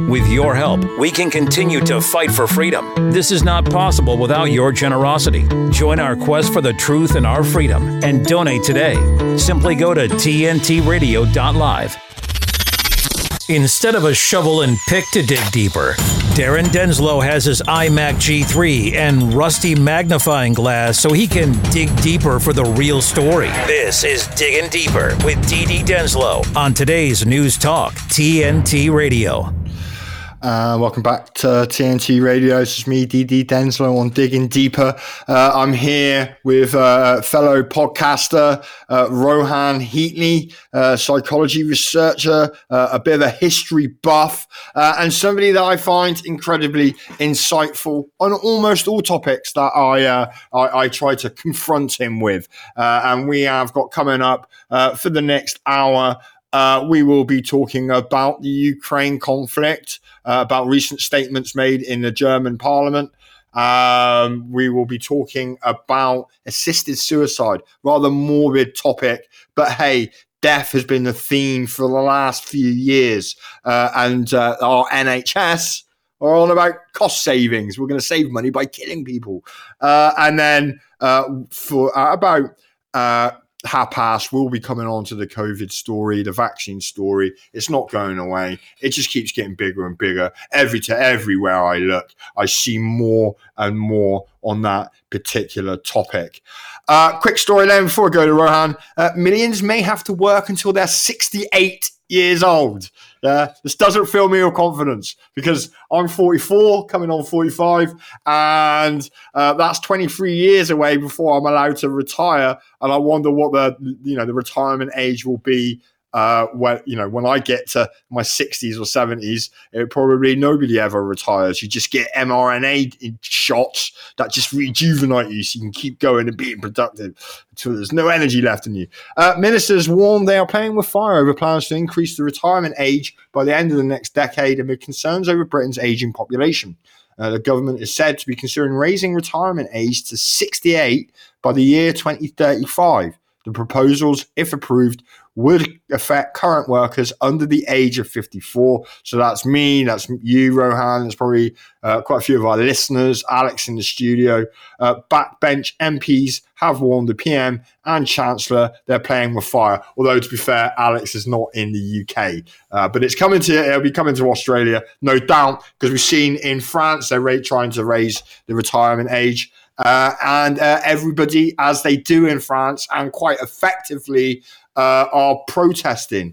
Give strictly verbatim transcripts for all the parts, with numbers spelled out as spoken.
With your help, we can continue to fight for freedom. This is not possible without your generosity. Join our quest for the truth and our freedom and donate today. Simply go to T N T radio dot live. Instead of a shovel and pick to dig deeper, Darren Denslow has his iMac G three and rusty magnifying glass so he can dig deeper for the real story. This is Digging Deeper with D D Denslow on today's News Talk, T N T Radio. Uh, welcome back to T N T Radio. This is me, D D Denslow, on Digging Deeper. Uh, I'm here with uh, fellow podcaster uh, Rohan Heatley, uh, psychology researcher, uh, a bit of a history buff, uh, and somebody that I find incredibly insightful on almost all topics that I uh, I, I try to confront him with. Uh, and we have got coming up uh, for the next hour. Uh, we will be talking about the Ukraine conflict, uh, about recent statements made in the German parliament. Um, we will be talking about assisted suicide, rather morbid topic, but hey, death has been the theme for the last few years, uh, and uh, our N H S are all about cost savings. We're going to save money by killing people. Uh, and then uh, for uh, about... Uh, half past, we'll be coming on to the COVID story, the vaccine story. It's not going away. It just keeps getting bigger and bigger. Every to everywhere I look, I see more and more on that particular topic. Uh, quick story then before I go to Rohan. Uh, millions may have to work until they're sixty-eight years old. Yeah, this doesn't fill me with confidence because I'm forty-four, coming on forty-five, and uh, that's twenty-three years away before I'm allowed to retire. And I wonder what the you know the retirement age will be uh, when you know when I get to my sixties or seventies. It probably nobody ever retires. You just get mRNA shots that just rejuvenate you, so you can keep going and being productive until there's no energy left in you. Uh, ministers warn they are playing with fire over plans to increase the retirement age by the end of the next decade amid concerns over Britain's ageing population. Uh, the government is said to be considering raising retirement age to sixty-eight by the year twenty thirty-five. The proposals, if approved, would affect current workers under the age of fifty-four. So that's me, that's you, Rohan, that's probably uh, quite a few of our listeners, Alex in the studio. Uh, backbench M Ps have warned the P M and Chancellor they're playing with fire. Although, to be fair, Alex is not in the U K. Uh, but it's coming to, it'll be coming to Australia, no doubt, because we've seen in France, they're ra- trying to raise the retirement age. Uh, and uh, everybody, as they do in France, and quite effectively, uh, are protesting.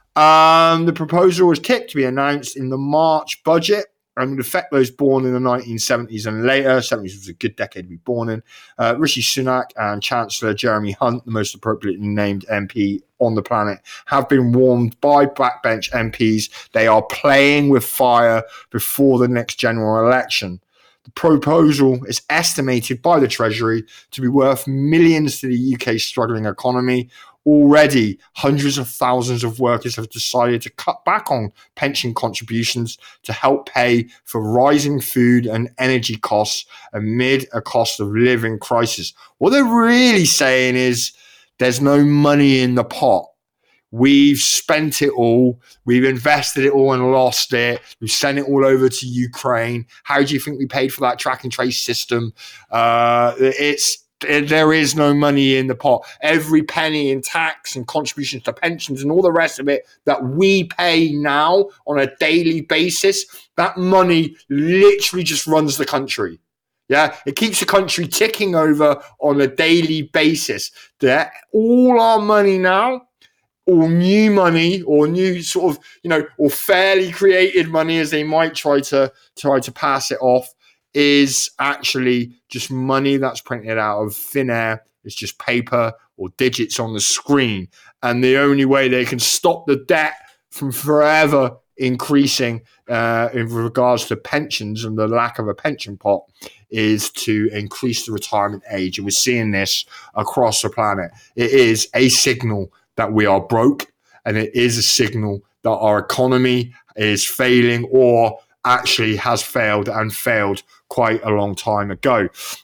Um, the proposal was tipped to be announced in the March budget and would affect those born in the nineteen seventies and later. seventies was a good decade to be born in. Uh, Rishi Sunak and Chancellor Jeremy Hunt, the most appropriately named M P on the planet, have been warned by backbench M Ps they are playing with fire before the next general election. The proposal is estimated by the Treasury to be worth millions to the U K's struggling economy. Already, hundreds of thousands of workers have decided to cut back on pension contributions to help pay for rising food and energy costs amid a cost of living crisis. What they're really saying is there's no money in the pot. We've spent it all. We've invested it all and lost it. We've sent it all over to Ukraine. How do you think we paid for that track and trace system? Uh, it's there is no money in the pot. Every penny in tax and contributions to pensions and all the rest of it that we pay now on a daily basis, that money literally just runs the country. Yeah, it keeps the country ticking over on a daily basis. That all our money now, or new money, or new sort of, you know, or fairly created money, as they might try to try to pass it off, is actually just money that's printed out of thin air. It's just paper or digits on the screen. And the only way they can stop the debt from forever increasing uh, in regards to pensions and the lack of a pension pot is to increase the retirement age. And we're seeing this across the planet. It is a signal that we are broke, and it is a signal that our economy is failing or actually has failed and failed quite a long time ago.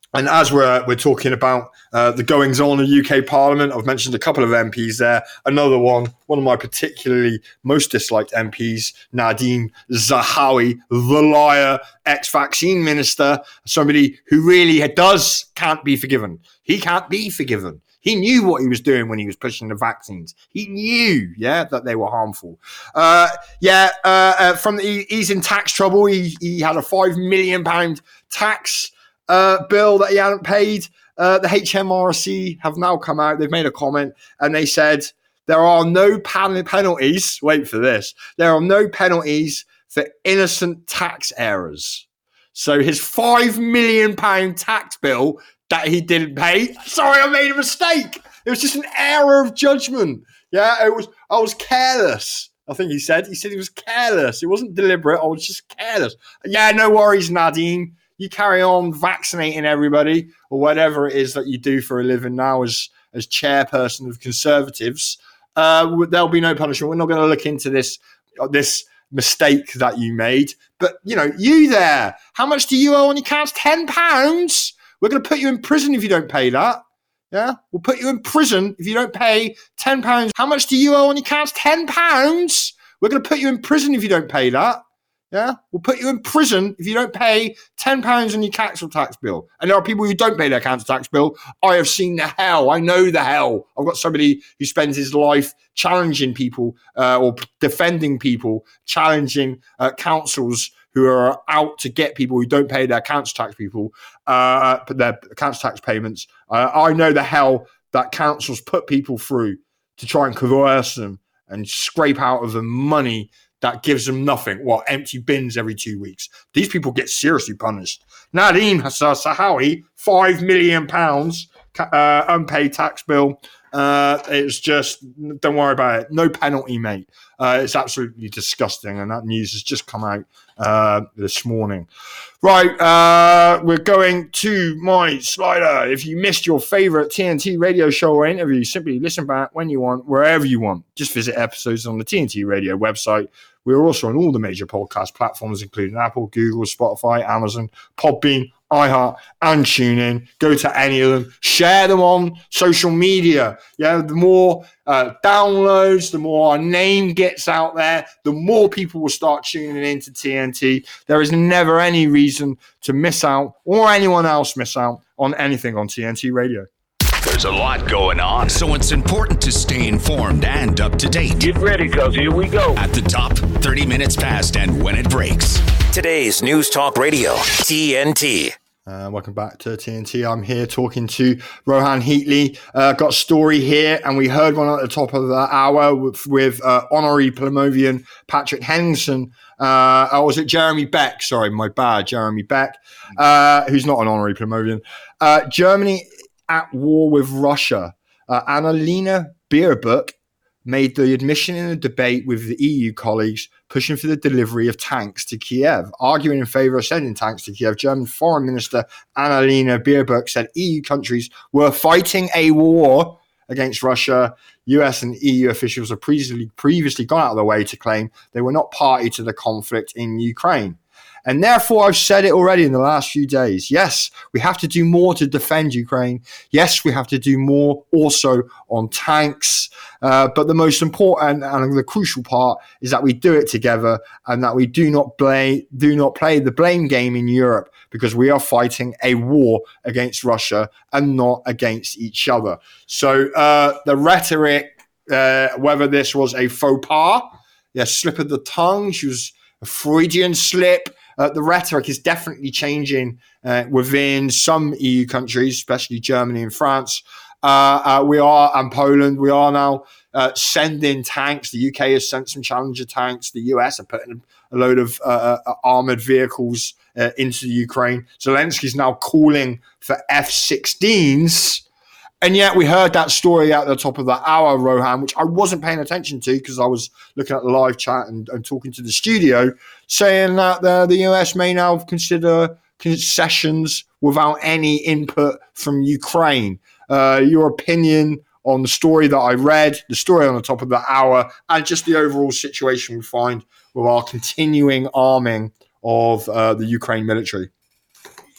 And as we're we're talking about uh, the goings on in the U K Parliament, I've mentioned a couple of M Ps there. Another one, one of my particularly most disliked M Ps, Nadhim Zahawi, the liar, ex-vaccine minister, somebody who really does can't be forgiven. He can't be forgiven. He knew what he was doing when he was pushing the vaccines. He knew, yeah, that they were harmful. Uh, yeah, uh, uh, from the, he, he's in tax trouble. He he had a five million pound tax Uh, bill that he hadn't paid. Uh, the H M R C have now come out. They've made a comment and they said there are no pen- penalties. Wait for this. There are no penalties for innocent tax errors. So his five million pound tax bill that he didn't pay. Sorry, I made a mistake. It was just an error of judgment. Yeah, it was. I was careless. I think he said. He said he was careless. It wasn't deliberate. I was just careless. Yeah, no worries, Nadhim. You carry on vaccinating everybody or whatever it is that you do for a living now as, as chairperson of Conservatives. Uh, there'll be no punishment. We're not going to look into this, this mistake that you made. But, you know, you there, how much do you owe on your accounts? ten pounds? We're going to put you in prison if you don't pay that. Yeah, we'll put you in prison if you don't pay ten pounds. How much do you owe on your accounts? ten pounds? We're going to put you in prison if you don't pay that. Yeah, we'll put you in prison if you don't pay ten pounds on your council tax bill. And there are people who don't pay their council tax bill. I have seen the hell. I know the hell. I've got somebody who spends his life challenging people uh, or defending people, challenging uh, councils who are out to get people who don't pay their council tax people, uh, their council tax payments. Uh, I know the hell that councils put people through to try and coerce them and scrape out of them money that gives them nothing. What, empty bins every two weeks? These people get seriously punished. Nadhim Zahawi, five million pounds uh, unpaid tax bill. Uh, it's just, don't worry about it. No penalty, mate. Uh, it's absolutely disgusting. And that news has just come out uh, this morning. Right, uh, we're going to my slider. If you missed your favorite T N T radio show or interview, simply listen back when you want, wherever you want. Just visit episodes on the T N T radio website. We're also on all the major podcast platforms, including Apple, Google, Spotify, Amazon, Podbean, iHeart, and TuneIn. Go to any of them. Share them on social media. Yeah, the more uh, downloads, the more our name gets out there, the more people will start tuning into T N T. There is never any reason to miss out, or anyone else miss out, on anything on T N T Radio. There's a lot going on, so it's important to stay informed and up to date. Get ready, because here we go. At the top, thirty minutes past and when it breaks. Today's News Talk Radio, T N T. Uh, welcome back to T N T. I'm here talking to Rohan Heatley. Uh, got a story here, and we heard one at the top of the hour with, with uh, honorary Plymouvian Patrick Henningsen. Uh, or was it Jeremy Beck? Sorry, my bad. Jeremy Beck, uh, who's not an honorary Plymouvian. Uh, Germany at war with Russia. Uh, Annalena Baerbock made the admission in a debate with the E U colleagues pushing for the delivery of tanks to Kiev. Arguing in favour of sending tanks to Kiev, German Foreign Minister Annalena Baerbock said E U countries were fighting a war against Russia. U S and E U officials have previously, previously gone out of their way to claim they were not party to the conflict in Ukraine. And therefore, I've said it already in the last few days. Yes, we have to do more to defend Ukraine. Yes, we have to do more also on tanks. Uh, but the most important and the crucial part is that we do it together and that we do not blame, do not play the blame game in Europe, because we are fighting a war against Russia and not against each other. So uh, the rhetoric, uh, whether this was a faux pas, yeah, slip of the tongue, she was a Freudian slip. Uh, the rhetoric is definitely changing uh, within some E U countries, especially Germany and France. Uh, uh, we are, and Poland, we are now uh, sending tanks. The U K has sent some Challenger tanks. The U S are putting a load of uh, uh, armoured vehicles uh, into Ukraine. Zelensky's now calling for F sixteens. And yet we heard that story at the top of the hour, Rohan, which I wasn't paying attention to because I was looking at the live chat and, and talking to the studio, saying that the, the U S may now consider concessions without any input from Ukraine. Uh, your opinion on the story that I read, the story on the top of the hour, and just the overall situation we find with our continuing arming of uh, the Ukraine military.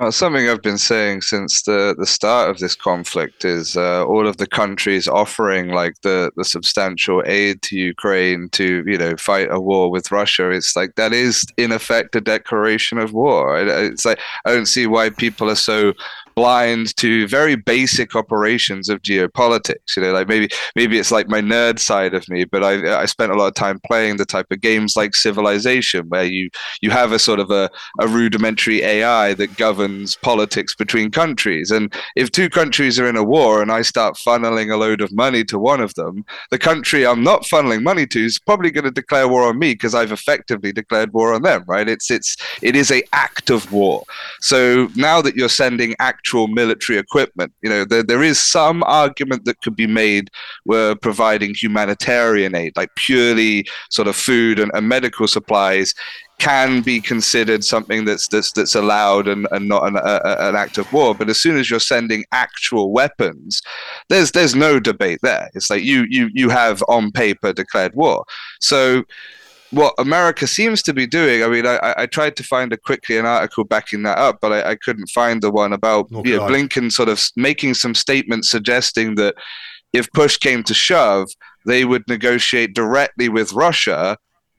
Well, something I've been saying since the, the start of this conflict is uh, all of the countries offering like the, the substantial aid to Ukraine to, you know, fight a war with Russia. It's like that is in effect a declaration of war. It's like I don't see why people are so blind to very basic operations of geopolitics. You know, like maybe maybe it's like my nerd side of me, but I I spent a lot of time playing the type of games like Civilization, where you you have a sort of a, a rudimentary A I that governs politics between countries. And if two countries are in a war and I start funneling a load of money to one of them, the country I'm not funneling money to is probably going to declare war on me because I've effectively declared war on them, right? It's it's it is a act of war. So now that you're sending act actual military equipment. You know, there, there is some argument that could be made where providing humanitarian aid, like purely sort of food and, and medical supplies, can be considered something that's that's that's allowed and, and not an, a, an act of war. But as soon as you're sending actual weapons, there's there's no debate there. It's like you you you have on paper declared war. So what America seems to be doing, I mean, I, I tried to find a quickly an article backing that up, but I, I couldn't find the one about oh, you know, Blinken sort of making some statements suggesting that if push came to shove, they would negotiate directly with Russia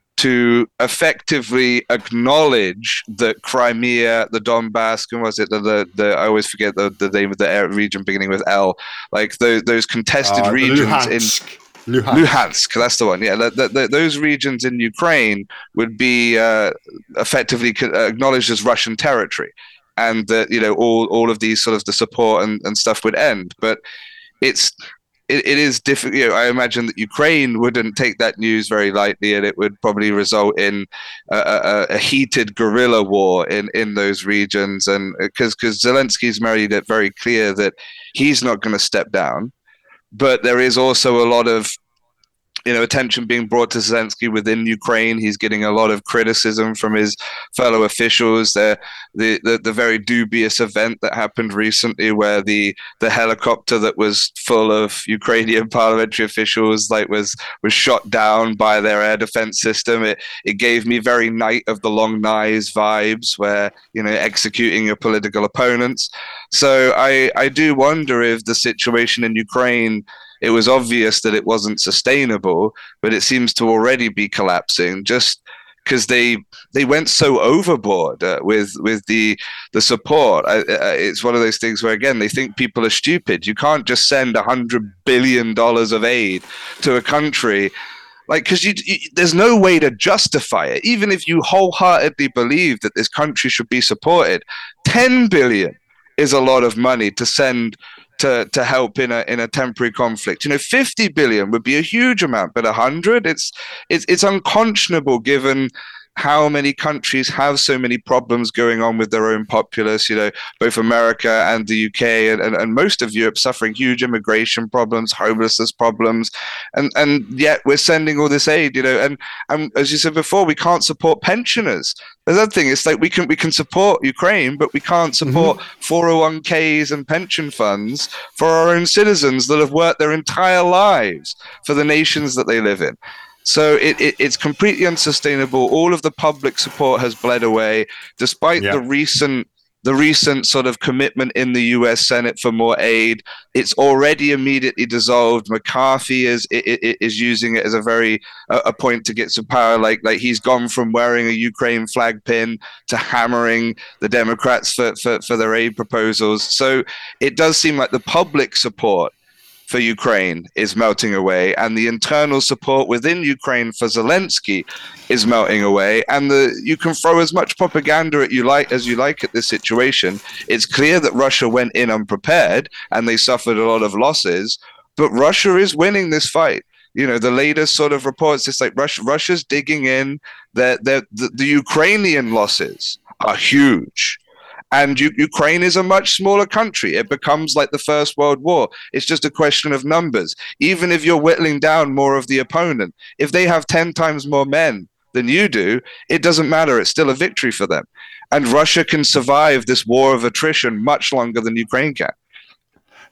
to effectively acknowledge that Crimea, the Donbass, and was it the, the, the I always forget the, the name of the region beginning with L, like the, those contested uh, regions Luhansk. in Luhansk. Luhansk, that's the one. Yeah, the, the, the, those regions in Ukraine would be uh, effectively acknowledged as Russian territory, and that you know all all of these sort of the support and, and stuff would end. But it's it, it is difficult. You know, I imagine that Ukraine wouldn't take that news very lightly, and it would probably result in a, a, a heated guerrilla war in, in those regions. And because because Zelensky's made it very clear that he's not going to step down. But there is also a lot of, you know, attention being brought to Zelensky within Ukraine. He's getting a lot of criticism from his fellow officials. The the the, the very dubious event that happened recently, where the the helicopter that was full of Ukrainian parliamentary officials, like was was shot down by their air defense system. It it gave me very Night of the Long Knives vibes, where you know executing your political opponents. So I I do wonder if the situation in Ukraine, it was obvious that it wasn't sustainable, but it seems to already be collapsing just because they they went so overboard uh, with with the the support. I, I, it's one of those things where, again, they think people are stupid. You can't just send a hundred billion dollars of aid to a country. Like, because you, you, there's no way to justify it. Even if you wholeheartedly believe that this country should be supported, ten billion is a lot of money to send to to help in a in a temporary conflict. You know, fifty billion would be a huge amount, but a hundred, it's it's it's unconscionable given how many countries have so many problems going on with their own populace. You know, both America and the U K and, and, and most of Europe suffering huge immigration problems, homelessness problems, and and yet we're sending all this aid. You know, and and as you said before, we can't support pensioners. There's that thing. It's like we can we can support Ukraine, but we can't support mm-hmm. four oh one k's and pension funds for our own citizens that have worked their entire lives for the nations that they live in. So it, it it's completely unsustainable. All of the public support has bled away, despite yeah. the recent the recent sort of commitment in the U S Senate for more aid. It's already immediately dissolved. McCarthy is is, is using it as a very a, a point to get some power. Like like he's gone from wearing a Ukraine flag pin to hammering the Democrats for, for, for their aid proposals. So it does seem like the public support for Ukraine is melting away, and the internal support within Ukraine for Zelensky is melting away. And the you can throw as much propaganda at you like as you like at this situation. It's clear that Russia went in unprepared and they suffered a lot of losses, but Russia is winning this fight. You know, the latest sort of reports, it's like Russia, Russia's digging in. That the, the, the Ukrainian losses are huge. And U- Ukraine is a much smaller country. It becomes like the First World War. It's just a question of numbers. Even if you're whittling down more of the opponent, if they have ten times more men than you do, it doesn't matter. It's still a victory for them. And Russia can survive this war of attrition much longer than Ukraine can.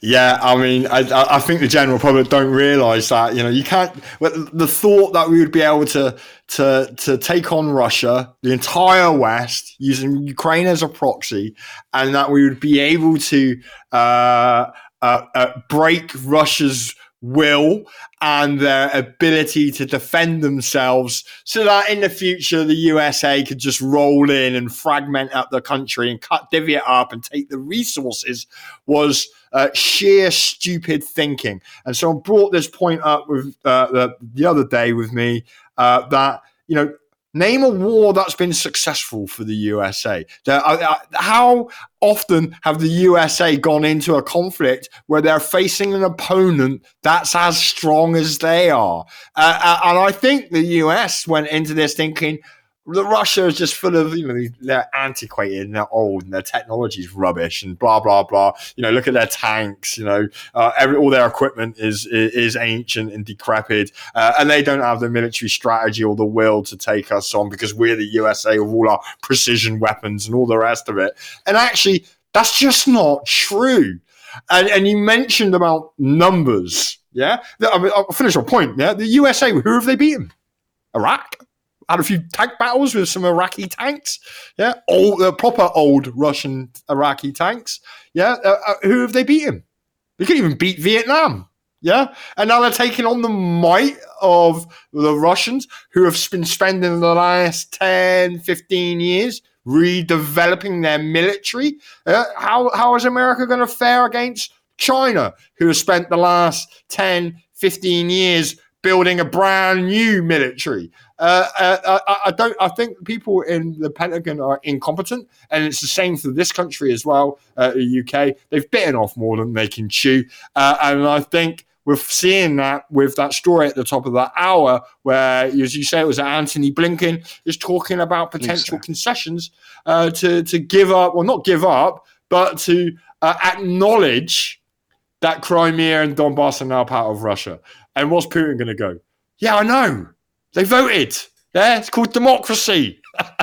Yeah, I mean, I, I think the general public don't realise that. You know, you can't. The thought that we would be able to to to take on Russia, the entire West, using Ukraine as a proxy, and that we would be able to uh, uh, uh, break Russia's will and their ability to defend themselves, so that in the future the U S A could just roll in and fragment up the country and cut divvy it up and take the resources, was uh, sheer stupid thinking. And so I brought this point up with uh, the, the other day with me uh, that, you know, name a war that's been successful for the U S A. How often have the U S A gone into a conflict where they're facing an opponent that's as strong as they are? Uh, and I think the U S went into this thinking that Russia is just full of, you know, they're antiquated and they're old and their technology is rubbish and blah, blah, blah. You know, look at their tanks, you know, uh, every, all their equipment is, is, is ancient and decrepit, uh, and they don't have the military strategy or the will to take us on because we're the U S A with all our precision weapons and all the rest of it. And actually, that's just not true. And, and you mentioned about numbers, yeah? I mean, I'll finish your point, yeah? The U S A, who have they beaten? Iraq? Had a few tank battles with some Iraqi tanks, yeah, old, the uh, proper old Russian Iraqi tanks, yeah. Uh, uh, who have they beaten? They couldn't even beat Vietnam, yeah. And now they're taking on the might of the Russians, who have been spending the last ten, fifteen years redeveloping their military. Uh, how how is America going to fare against China, who has spent the last ten, fifteen years building a brand new military? Uh, uh, I, I don't. I think people in the Pentagon are incompetent, and it's the same for this country as well. Uh, the U K, they've bitten off more than they can chew, uh, and I think we're seeing that with that story at the top of that hour, where, as you say, it was Anthony Blinken is talking about potential so. concessions uh, to to give up, or not give up, but to uh, acknowledge that Crimea and Donbass are now part of Russia. And what's Putin going to go? Yeah, I know. They voted. Yeah, it's called democracy.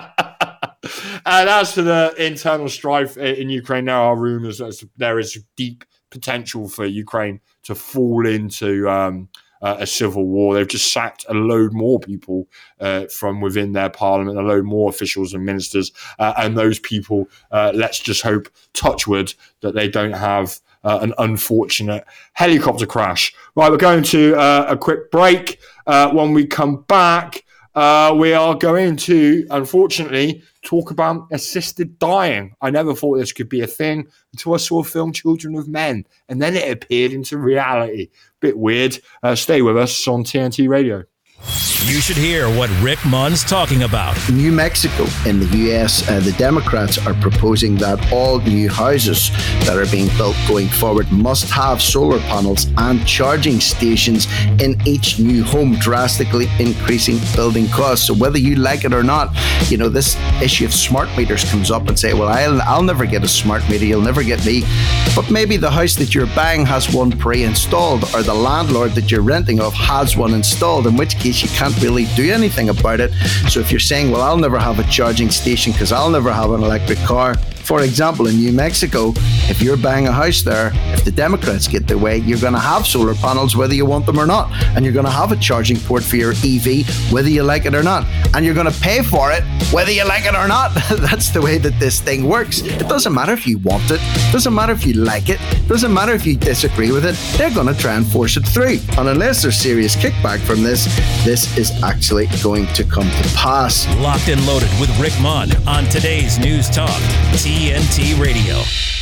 And as for the internal strife in Ukraine, there are rumors that there is deep potential for Ukraine to fall into um, uh, a civil war. They've just sacked a load more people uh, from within their parliament, a load more officials and ministers. Uh, and those people, uh, let's just hope, touch wood, that they don't have Uh, an unfortunate helicopter crash. Right, we're going to uh, a quick break. Uh, when we come back, uh, we are going to, unfortunately, talk about assisted dying. I never thought this could be a thing until I saw a film, Children of Men, and then it appeared into reality. Bit weird. Uh, stay with us on T N T Radio. You should hear what Rick Munn's talking about. New Mexico in the U S, uh, the Democrats are proposing that all new houses that are being built going forward must have solar panels and charging stations in each new home, drastically increasing building costs. So whether you like it or not, you know, this issue of smart meters comes up and say, well, I'll, I'll never get a smart meter, you'll never get me. But maybe the house that you're buying has one pre-installed, or the landlord that you're renting off has one installed, in which case you can't really do anything about it. So if you're saying, well, I'll never have a charging station because I'll never have an electric car. For example, in New Mexico, if you're buying a house there, if the Democrats get their way, you're going to have solar panels whether you want them or not. And you're going to have a charging port for your E V whether you like it or not. And you're going to pay for it whether you like it or not. That's the way that this thing works. It doesn't matter if you want it. It doesn't matter if you like it. It doesn't matter if you disagree with it. They're going to try and force it through. And unless there's serious kickback from this, this is actually going to come to pass. Locked and Loaded with Rick Munn on today's News Talk, T N T Radio.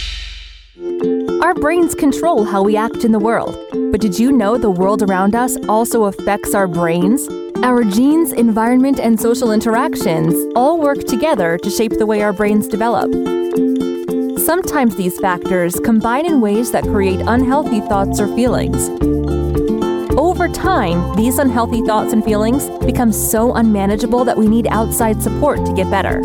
Our brains control how we act in the world. But did you know the world around us also affects our brains? Our genes, environment, and social interactions all work together to shape the way our brains develop. Sometimes these factors combine in ways that create unhealthy thoughts or feelings. Over time, these unhealthy thoughts and feelings become so unmanageable that we need outside support to get better.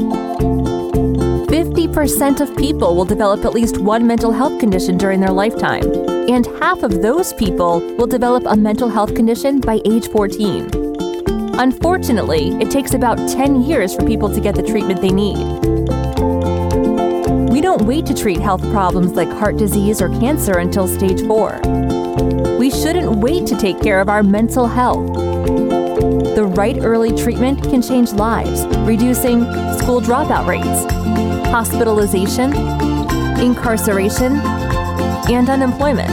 fifty percent of people will develop at least one mental health condition during their lifetime, and half of those people will develop a mental health condition by age fourteen. Unfortunately, it takes about ten years for people to get the treatment they need. We don't wait to treat health problems like heart disease or cancer until stage four. We shouldn't wait to take care of our mental health. The right early treatment can change lives, reducing school dropout rates, hospitalization, incarceration, and unemployment.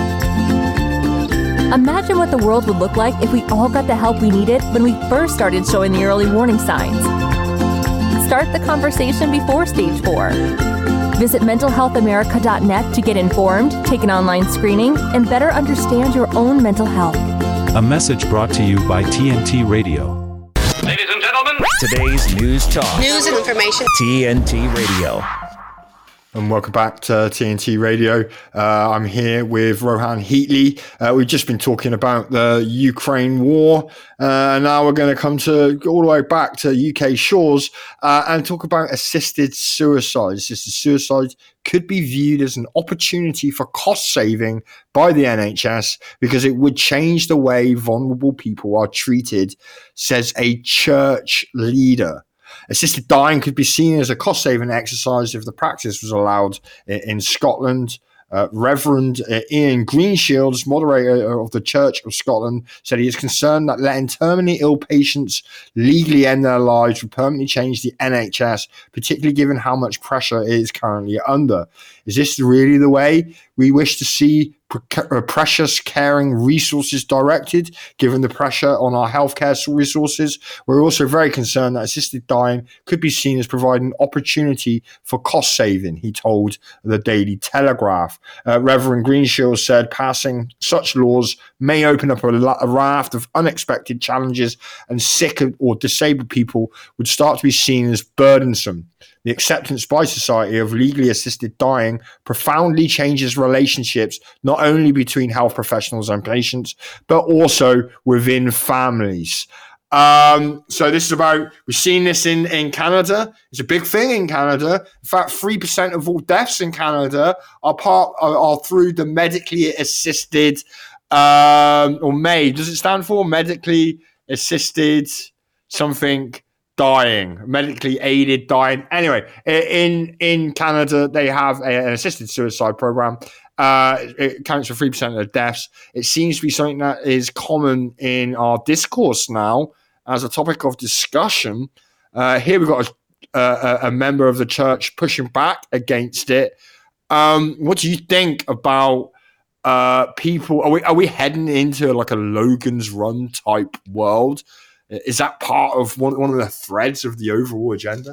Imagine what the world would look like if we all got the help we needed when we first started showing the early warning signs. Start the conversation before stage four. Visit mental health america dot net to get informed, take an online screening, and better understand your own mental health. A message brought to you by T N T Radio. Ladies and gentlemen, today's news talk. News and information. T N T Radio. And welcome back to T N T Radio. Uh, I'm here with Rohan Heatley. Uh, we've just been talking about the Ukraine war. Uh, and now we're going to come to all the way back to U K shores uh, and talk about assisted suicide. Assisted suicide could be viewed as an opportunity for cost saving by the N H S because it would change the way vulnerable people are treated, says a church leader. Assisted dying could be seen as a cost-saving exercise if the practice was allowed in Scotland. Uh, Reverend uh, Ian Greenshields, moderator of the Church of Scotland, said he is concerned that letting terminally ill patients legally end their lives would permanently change the N H S, particularly given how much pressure it is currently under. Is this really the way we wish to see pre- precious caring resources directed, given the pressure on our healthcare resources? We're also very concerned that assisted dying could be seen as providing opportunity for cost saving, he told the Daily Telegraph. Uh, Reverend Greenshields said passing such laws may open up a, a raft of unexpected challenges, and sick or disabled people would start to be seen as burdensome. The acceptance by society of legally assisted dying profoundly changes relationships, not only between health professionals and patients, but also within families. Um, so this is about, we've seen this in, in Canada. It's a big thing in Canada. In fact, three percent of all deaths in Canada are part are, are through the medically assisted, um, or MAID. Does it stand for medically assisted something? Dying, medically aided dying. Anyway, in in Canada, they have a, an assisted suicide program. Uh, it accounts for three percent of the deaths. It seems to be something that is common in our discourse now as a topic of discussion. Uh, here we've got a, a, a member of the church pushing back against it. Um, what do you think about uh, people? Are we are we heading into like a Logan's Run type world? Is that part of one, one of the threads of the overall agenda?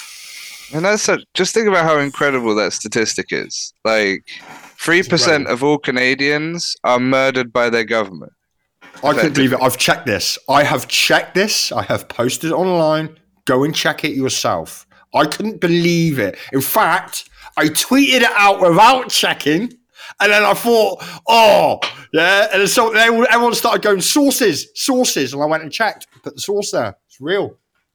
And that's a, just think about how incredible that statistic is. Like, three percent of all Canadians are murdered by their government. I couldn't believe it. I've checked this. I have checked this. I have posted it online. Go and check it yourself. I couldn't believe it. In fact, I tweeted it out without checking. And then I thought, oh, yeah. And so they, everyone started going, sources, sources. And I went and checked, put the source there. It's real.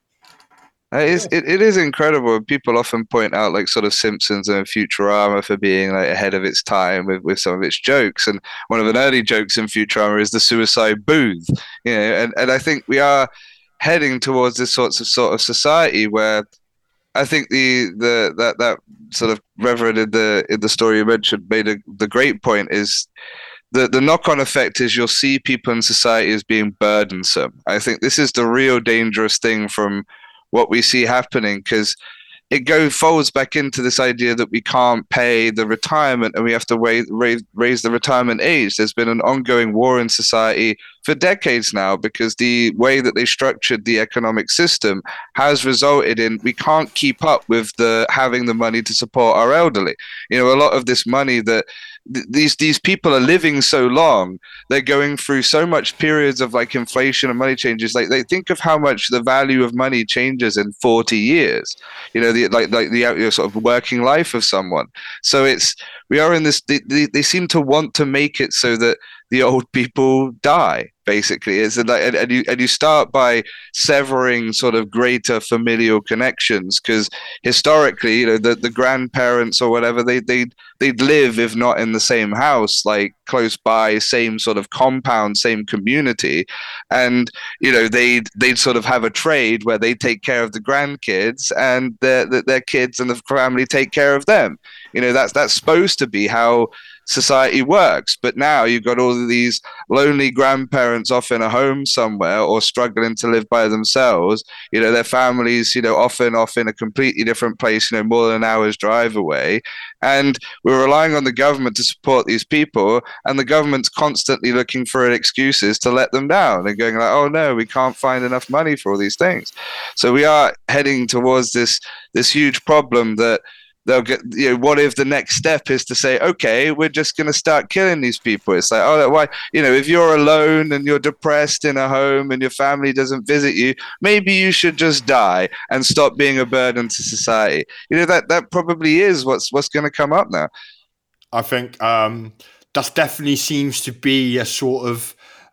It is, it, it is incredible. People often point out like sort of Simpsons and Futurama for being like ahead of its time with, with some of its jokes. And one of the early jokes in Futurama is the suicide booth. You know, and, and I think we are heading towards this sorts of sort of society where I think the the that that sort of reverend in the in the story you mentioned made a, the great point is the the knock-on effect is you'll see people in society as being burdensome. I think this is the real dangerous thing from what we see happening, because it goes folds back into this idea that we can't pay the retirement and we have to raise, raise, raise the retirement age. There's been an ongoing war in society for decades now because the way that they structured the economic system has resulted in we can't keep up with the having the money to support our elderly. You know, a lot of this money that th- these these people are living so long, they're going through so much periods of like inflation and money changes. Like they think of how much the value of money changes in forty years. You know, the like like the you know, sort of working life of someone. So it's we are in this. They, they, they seem to want to make it so that the old people die. basically. It's like, and, and you and you start by severing sort of greater familial connections, because historically, you know, the, the grandparents or whatever, they they they'd live, if not in the same house, like close by, same sort of compound, same community, and you know, they'd they'd sort of have a trade where they take care of the grandkids, and their their kids and the family take care of them. You know, that's that's supposed to be how society works. But now you've got all of these lonely grandparents off in a home somewhere, or struggling to live by themselves. You know, their families, you know, often off in a completely different place, you know, more than an hour's drive away. And we're relying on the government to support these people, and the government's constantly looking for excuses to let them down and going like, oh no, we can't find enough money for all these things. So we are heading towards this this huge problem that they'll get, you know, what if the next step is to say, okay, we're just going to start killing these people? It's like, oh, why, you know, if you're alone and you're depressed in a home and your family doesn't visit you, maybe you should just die and stop being a burden to society. You know, that, that probably is what's, what's going to come up now. I think um, that definitely seems to be a sort of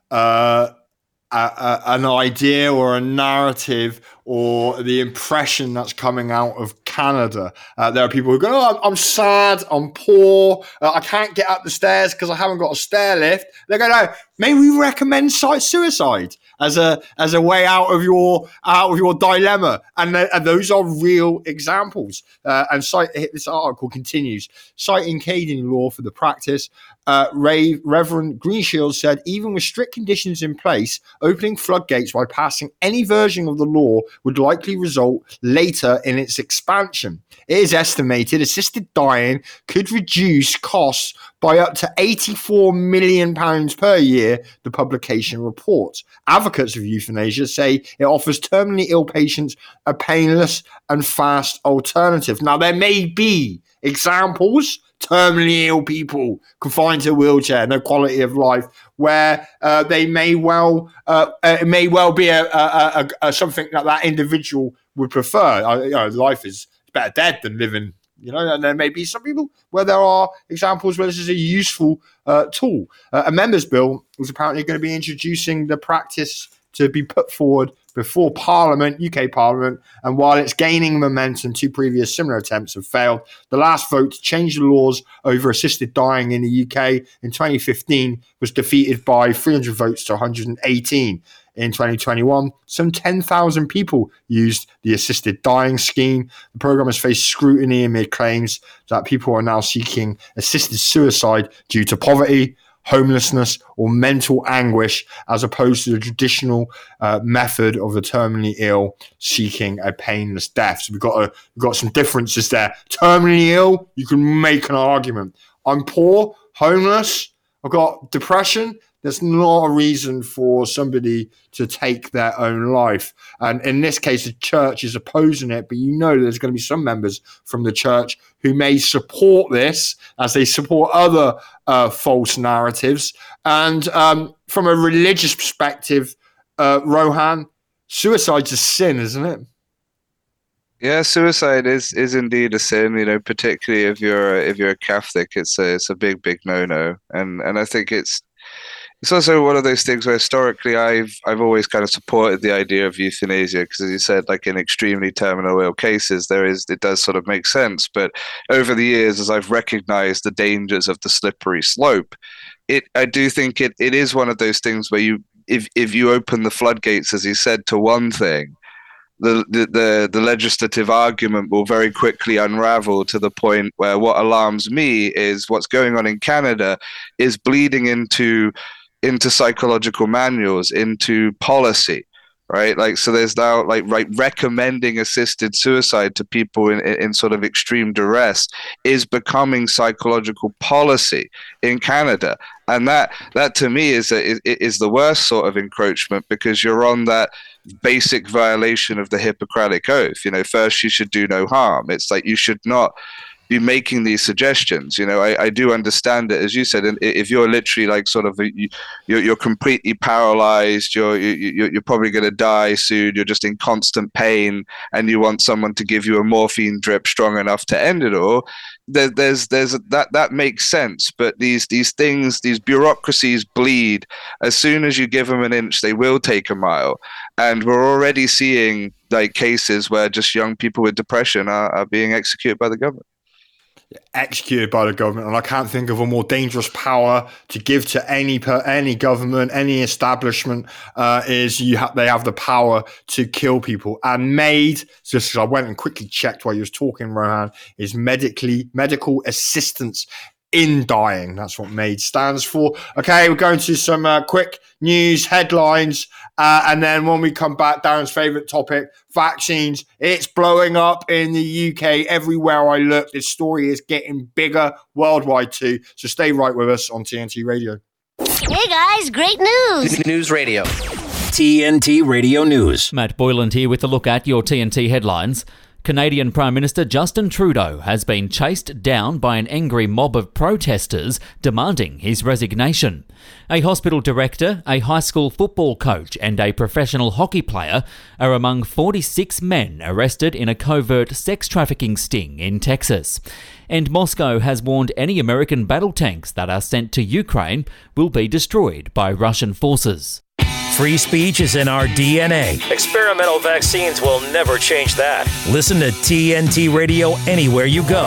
uh, a, a, an idea or a narrative or the impression that's coming out of Canada. Uh, there are people who go, oh, I'm, I'm sad, I'm poor, uh, I can't get up the stairs because I haven't got a stair lift. They go, no, maybe we recommend suicide as a as a way out of your out of your dilemma. And, th- and those are real examples. Uh, and cite, this article continues, citing Canadian law for the practice. Uh, Ray, Reverend Greenshield said, even with strict conditions in place, opening floodgates by passing any version of the law would likely result later in its expansion. It is estimated assisted dying could reduce costs by up to eighty-four million pounds per year, the publication reports. Advocates of euthanasia say it offers terminally ill patients a painless and fast alternative. Now, there may be examples, terminally ill people confined to a wheelchair, no quality of life, where uh, they may well, uh, uh, it may well be a, a, a, a something that that individual would prefer. Uh, you know, life is better dead than living. You know, and there may be some people where there are examples where this is a useful uh, tool. Uh, a members' bill is apparently going to be introducing the practice to be put forward before Parliament, U K Parliament, and while it's gaining momentum, two previous similar attempts have failed. The last vote to change the laws over assisted dying in the U K in twenty fifteen was defeated by three hundred votes to one hundred eighteen. In twenty twenty-one, some ten thousand people used the assisted dying scheme. The program has faced scrutiny amid claims that people are now seeking assisted suicide due to poverty, homelessness, or mental anguish, as opposed to the traditional uh, method of the terminally ill seeking a painless death. So we've got a, we've got some differences there. Terminally ill, you can make an argument. I'm poor, homeless, I've got depression. There's not a reason for somebody to take their own life. And in this case, the church is opposing it, but you know there's going to be some members from the church who may support this as they support other uh, false narratives. And um, from a religious perspective, uh, Rohan, suicide's a sin, isn't it? Yeah, suicide is, is indeed a sin. You know, particularly if you're if you're a Catholic, it's a it's a big big no no. And and I think it's. It's also one of those things where historically I've I've always kind of supported the idea of euthanasia, because, as you said, like in extremely terminal ill cases, there is it does sort of make sense. But over the years, as I've recognized the dangers of the slippery slope, it I do think it, it is one of those things where you if if you open the floodgates, as you said, to one thing, the the the, the legislative argument will very quickly unravel to the point where what alarms me is what's going on in Canada is bleeding into into psychological manuals, into policy, right? Like, so there's now like right recommending assisted suicide to people in, in, in sort of extreme duress is becoming psychological policy in Canada. And that, that to me is, a, is, is the worst sort of encroachment, because you're on that basic violation of the Hippocratic Oath. You know, first you should do no harm. It's like you should not, be making these suggestions. You know, I, I do understand it, as you said, and if you're literally like sort of, a, you're, you're completely paralyzed, you're, you're, you're probably going to die soon, you're just in constant pain, and you want someone to give you a morphine drip strong enough to end it all, there, there's, there's a, that, that makes sense. But these, these things, these bureaucracies bleed. As soon as you give them an inch, they will take a mile. And we're already seeing like cases where just young people with depression are, are being executed by the government. Executed by the government, and I can't think of a more dangerous power to give to any per, any government, any establishment. Uh, is you have they have the power to kill people. And MAID, just I went and quickly checked while you was talking, Rohan, is medically medical assistance in dying. That's what MAID stands for. Okay, we're going to some uh, quick news headlines. Uh, and then when we come back, Darren's favourite topic, vaccines. It's blowing up in the U K. Everywhere I look, this story is getting bigger worldwide too. So stay right with us on T N T Radio. Hey guys, great news. News Radio. T N T Radio News. Matt Boyland here with a look at your T N T headlines. Canadian Prime Minister Justin Trudeau has been chased down by an angry mob of protesters demanding his resignation. A hospital director, a high school football coach and a professional hockey player are among forty-six men arrested in a covert sex trafficking sting in Texas. And Moscow has warned any American battle tanks that are sent to Ukraine will be destroyed by Russian forces. Free speech is in our D N A. Experimental vaccines will never change that. Listen to T N T Radio anywhere you go.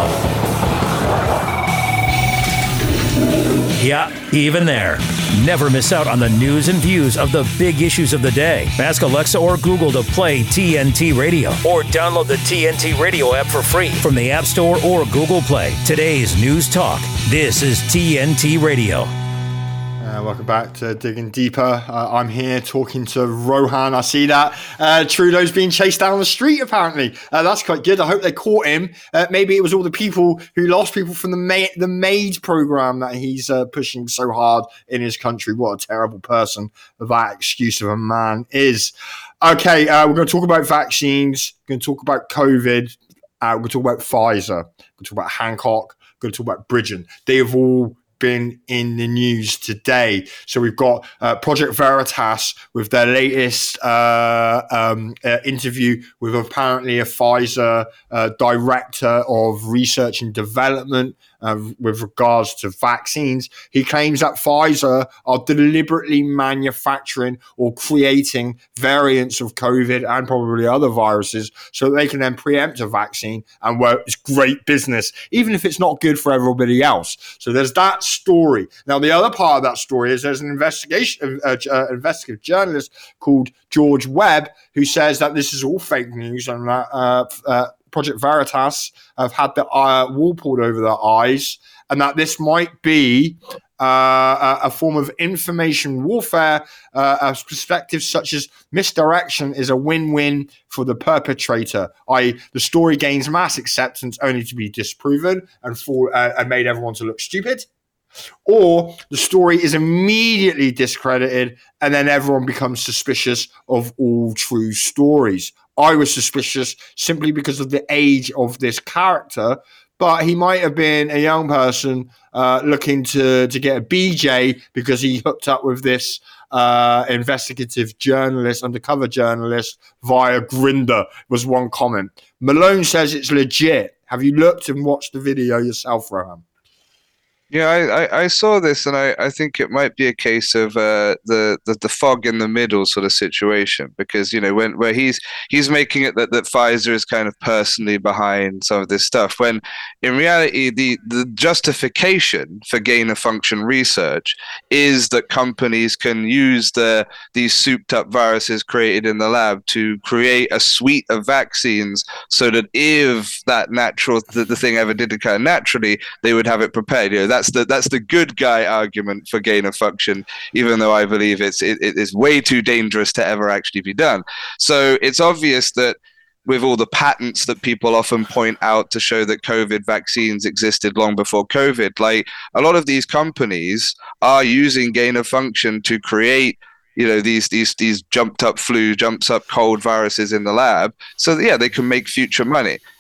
Yeah, even there. Never miss out on the news and views of the big issues of the day. Ask Alexa or Google to play T N T Radio or download the T N T Radio app for free from the App Store or Google Play. Today's News Talk. This is T N T Radio. Uh, welcome back to Digging Deeper. Uh, I'm here talking to Rohan. I see that uh, Trudeau's being chased down the street, apparently. Uh, that's quite good. I hope they caught him. Uh, maybe it was all the people who lost people from the, Ma- the MAID program that he's uh, pushing so hard in his country. What a terrible person that excuse of a man is. Okay, uh, we're going to talk about vaccines. We're going to talk about COVID. Uh, we're going to talk about Pfizer. We're going to talk about Hancock. We're going to talk about Bridgen. They have all been in the news today. So we've got uh, Project Veritas with their latest uh, um, uh, interview with apparently a Pfizer uh, director of research and development uh, with regards to vaccines. He claims that Pfizer are deliberately manufacturing or creating variants of COVID and probably other viruses so that they can then preempt a vaccine, and well, it's great business, even if it's not good for everybody else. So there's that story. Now, the other part of that story is there's an investigation, uh, uh, investigative journalist called George Webb who says that this is all fake news and that uh, uh, Project Veritas have had the uh, wool pulled over their eyes, and that this might be uh, a, a form of information warfare, uh, a perspective such as misdirection is a win-win for the perpetrator, that is the story gains mass acceptance only to be disproven and, for, uh, and made everyone to look stupid. Or the story is immediately discredited and then everyone becomes suspicious of all true stories. I was suspicious simply because of the age of this character, but he might have been a young person uh, looking to, to get a B J because he hooked up with this uh, investigative journalist, undercover journalist via Grindr, was one comment. Malone says it's legit. Have you looked and watched the video yourself, Rohan? Yeah, I, I, I saw this, and I, I think it might be a case of uh, the, the the fog in the middle sort of situation, because you know when where he's he's making it that, that Pfizer is kind of personally behind some of this stuff, when in reality the the justification for gain of function research is that companies can use the these souped up viruses created in the lab to create a suite of vaccines, so that if that natural the, the thing ever did occur naturally, they would have it prepared. You know, That's the that's the good guy argument for gain of function, even though I believe it's it, it is way too dangerous to ever actually be done. So it's obvious that with all the patents that people often point out to show that COVID vaccines existed long before COVID, like a lot of these companies are using gain of function to create, you know, these these these jumped up flu, jumps up cold viruses in the lab. So yeah, they can make future money.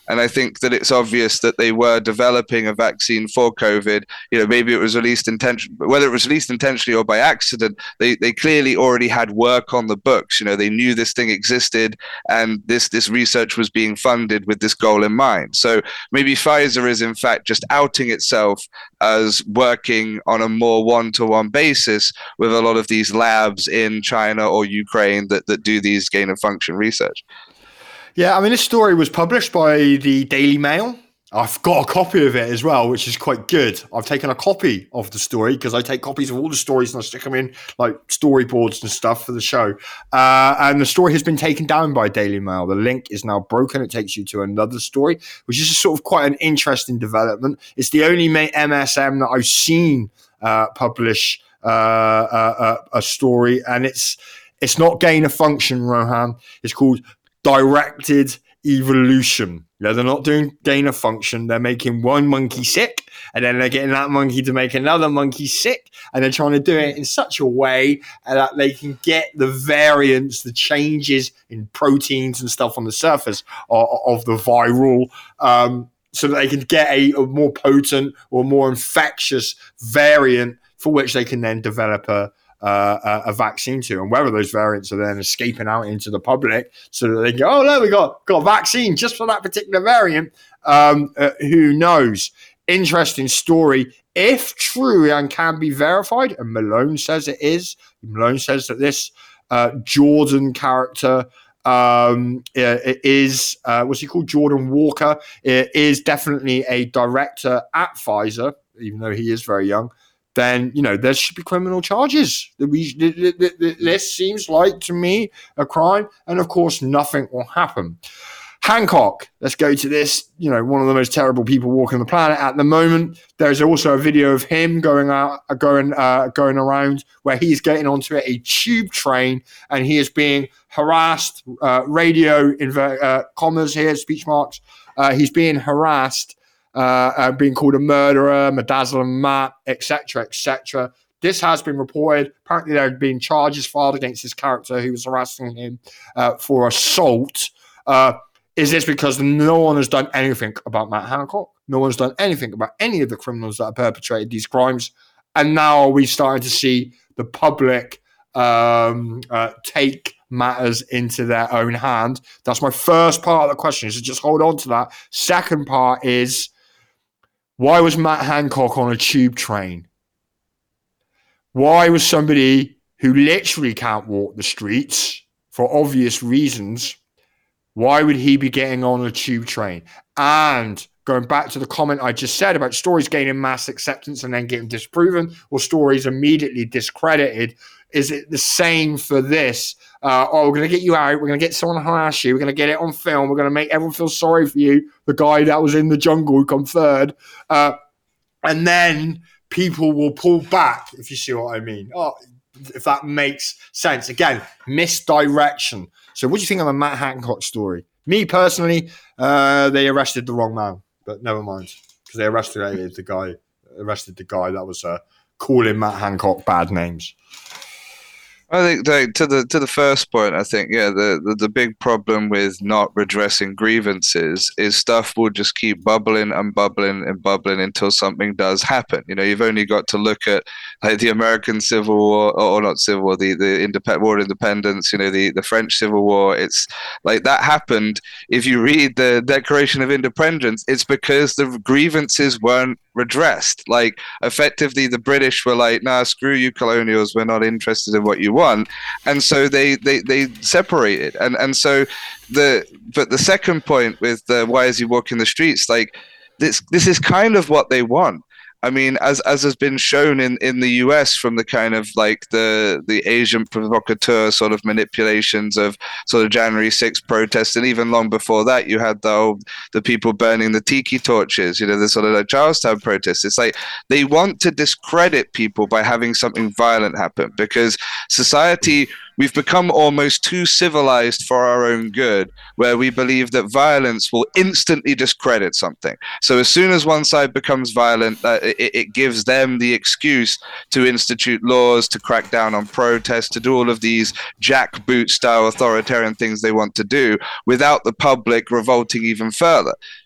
And I think that it's obvious that they were developing a vaccine for COVID. You know, maybe it was released intentionally, whether it was released intentionally or by accident, they, they clearly already had work on the books. You know, they knew this thing existed, and this, this research was being funded with this goal in mind. So maybe Pfizer is in fact just outing itself as working on a more one-to-one basis with a lot of these labs in China or Ukraine that, that do these gain of function research. Yeah, I mean, this story was published by the Daily Mail. I've got a copy of it as well, which is quite good. I've taken a copy of the story because I take copies of all the stories and I stick them in like storyboards and stuff for the show. Uh, and the story has been taken down by Daily Mail. The link is now broken. It takes you to another story, which is sort of quite an interesting development. It's the only M S M that I've seen uh, publish uh, uh, a story, and it's it's not gain of function, Rohan. It's called directed evolution. Yeah, they're not doing gain of function. They're making one monkey sick, and then they're getting that monkey to make another monkey sick, and they're trying to do it in such a way that they can get the variants, the changes in proteins and stuff on the surface of, of the viral, um, so that they can get a, a more potent or more infectious variant for which they can then develop a Uh, a vaccine to, and whether those variants are then escaping out into the public so that they go, oh no, we got got a vaccine just for that particular variant. Um, uh, who knows? Interesting story. If true and can be verified, and Malone says it is. Malone says that this uh, Jordan character um, is uh, what's he called? Jordan Walker is definitely a director at Pfizer, even though he is very young. Then, you know, there should be criminal charges. This seems like, to me, a crime. And, of course, nothing will happen. Hancock, let's go to this, you know, one of the most terrible people walking the planet at the moment. There's also a video of him going out, going, uh, going around where he's getting onto a tube train and he is being harassed, uh, radio, inver- uh, commas here, speech marks. Uh, he's being harassed. Uh, uh, being called a murderer, Madazzle Matt, et cetera, et cetera. This has been reported. Apparently, there have been charges filed against this character who was harassing him uh, for assault. Uh, is this because no one has done anything about Matt Hancock? No one's done anything about any of the criminals that have perpetrated these crimes. And now are we starting to see the public um, uh, take matters into their own hand? That's my first part of the question, so just hold on to that. Second part is, why was Matt Hancock on a tube train? Why was somebody who literally can't walk the streets for obvious reasons, why would he be getting on a tube train? And going back to the comment I just said about stories gaining mass acceptance and then getting disproven, or stories immediately discredited, is it the same for this? Uh, oh, we're going to get you out. We're going to get someone to harass you. We're going to get it on film. We're going to make everyone feel sorry for you. The guy that was in the jungle who come third. Uh, and then people will pull back, if you see what I mean. Oh, if that makes sense. Again, misdirection. So what do you think of a Matt Hancock story? Me, personally, uh, they arrested the wrong man. But never mind. Because they arrested the guy, arrested the guy that was uh, calling Matt Hancock bad names. I think like, to the to the first point, I think yeah, the, the the big problem with not redressing grievances is stuff will just keep bubbling and bubbling and bubbling until something does happen. You know, you've only got to look at like the American Civil War, or, or not Civil War, the the Indep- War of Independence. You know, the the French Civil War. It's like that happened. If you read the Declaration of Independence, it's because the grievances weren't redressed. Like effectively, the British were like, "Nah, screw you, colonials. We're not interested in what you want," and so they they they separated. And and so the but the second point with the why is he walking the streets? Like this this is kind of what they want. I mean, as as has been shown in, in the U S from the kind of like the the Asian provocateur sort of manipulations of sort of January sixth protests, and even long before that, you had the old, the people burning the tiki torches, you know, the sort of like Charlestown protests. It's like they want to discredit people by having something violent happen, because society, we've become almost too civilized for our own good, where we believe that violence will instantly discredit something. So as soon as one side becomes violent, uh, it, it gives them the excuse to institute laws, to crack down on protests, to do all of these jackboot style authoritarian things they want to do without the public revolting even further.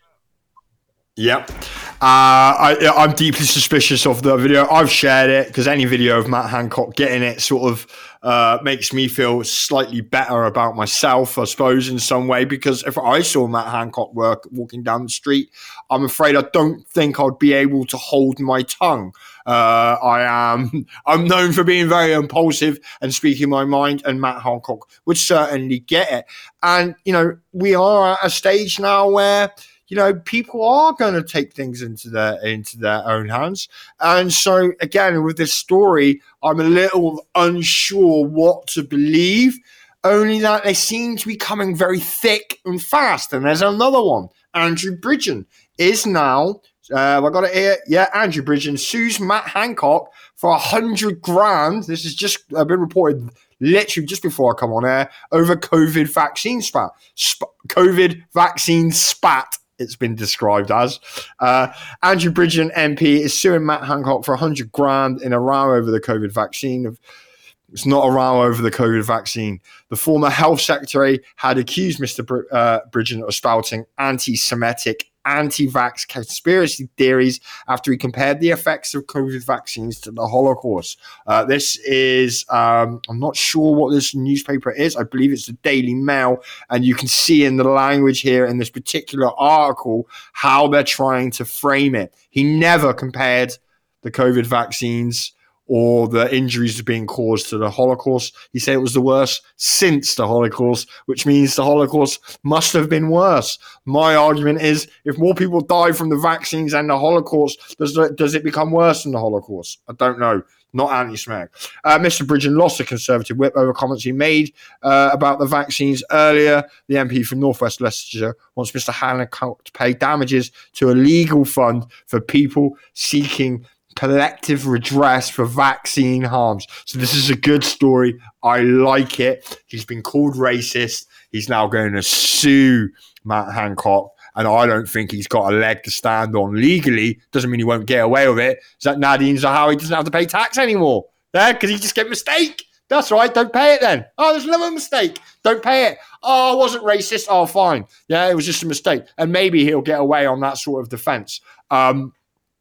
Yep. Uh, I, I'm deeply suspicious of the video. I've shared it because any video of Matt Hancock getting it sort of uh, makes me feel slightly better about myself, I suppose, in some way. Because if I saw Matt Hancock work walking down the street, I'm afraid I don't think I'd be able to hold my tongue. Uh, I am. I'm known for being very impulsive and speaking my mind, and Matt Hancock would certainly get it. And you know, we are at a stage now where, you know, people are going to take things into their into their own hands. And so, again, with this story, I'm a little unsure what to believe, only that they seem to be coming very thick and fast. And there's another one. Andrew Bridgen is now, uh, I got it here, yeah, Andrew Bridgen sues Matt Hancock for a hundred grand. This has just uh, been reported literally just before I come on air, over COVID vaccine spat. Sp- COVID vaccine spat. It's been described as. Uh, Andrew Bridgen M P is suing Matt Hancock for one hundred grand in a row over the COVID vaccine. It's not a row over the COVID vaccine. The former health secretary had accused Mister Br- uh, Bridgen of spouting anti-Semitic, anti-vax conspiracy theories after he compared the effects of COVID vaccines to the Holocaust. Uh, this is, um, I'm not sure what this newspaper is. I believe it's the Daily Mail. And you can see in the language here in this particular article how they're trying to frame it. He never compared the COVID vaccines or the injuries being caused to the Holocaust. He said it was the worst since the Holocaust, which means the Holocaust must have been worse. My argument is, if more people die from the vaccines and the Holocaust, does, does it become worse than the Holocaust? I don't know. Not anti-Semitic. Uh, Mister Bridgen lost a Conservative whip over comments he made uh, about the vaccines earlier. The M P from North West Leicestershire wants Mister Hancock to pay damages to a legal fund for people seeking collective redress for vaccine harms. So this is a good story. I like it. He's been called racist. He's now going to sue Matt Hancock, and I don't think he's got a leg to stand on legally. Doesn't mean he won't get away with it. Is that Nadine Zahawi doesn't have to pay tax anymore? Yeah, because he just get a mistake. That's right. Don't pay it then. Oh, there's another mistake. Don't pay it. Oh, I wasn't racist. Oh, fine. Yeah, it was just a mistake. And maybe he'll get away on that sort of defense. Um,